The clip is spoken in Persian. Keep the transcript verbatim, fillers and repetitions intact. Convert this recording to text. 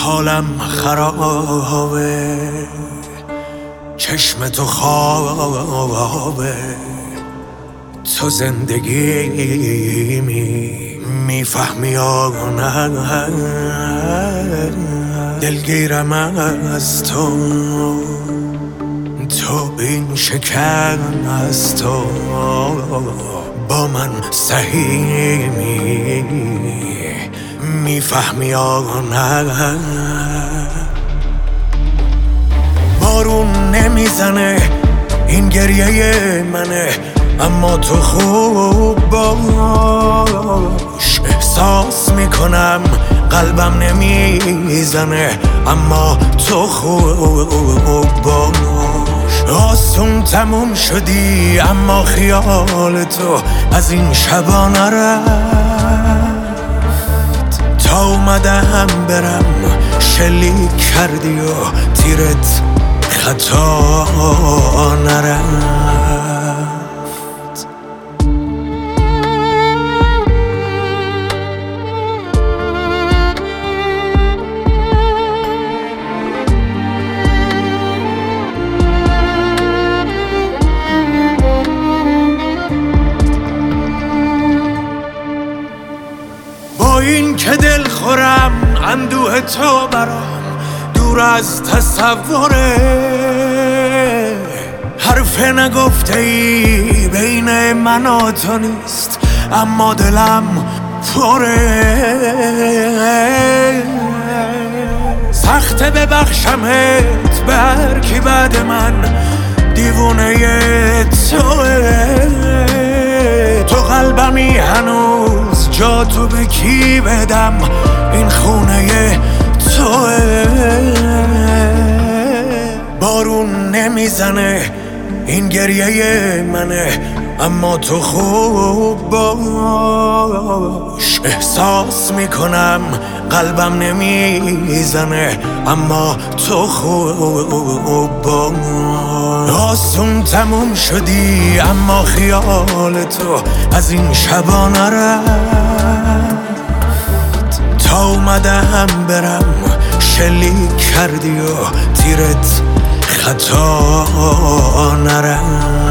حالم خرابه، چشم تو خوابه، تو زندگی می میفهمی یا نه؟ دلگیرم از تو، تو بین شکن از تو، با من سهیمی میفهمی یا نه؟ بارون نمیزنه این گریه منه، اما تو خوب باش. احساس میکنم قلبم نمیزنه، اما تو خوب باش. آسون تموم شدی اما خیال تو از این شبا نرفت. تا اومدم برم شلیک کردی و تیرت خطا نرفت. با این که دل خورم اندوه تو برام دور از تصوره، حرف نگفته ای بین من و تو نیست، اما دلم پره. سخته ببخشمت به هر کی بعد من، دیوونه توه. تو قلبمی هنوز جا تو به کی بدم، این خونه توه. بارون نمیزنه این گریه منه، اما تو خوب باش. احساس میکنم قلبم نمیزنه، اما تو خوب باش. آسون تموم شدی اما خیال تو از این شبا نرفت. تا اومدم برم شلیک کردی و تیرت خطا نرفت.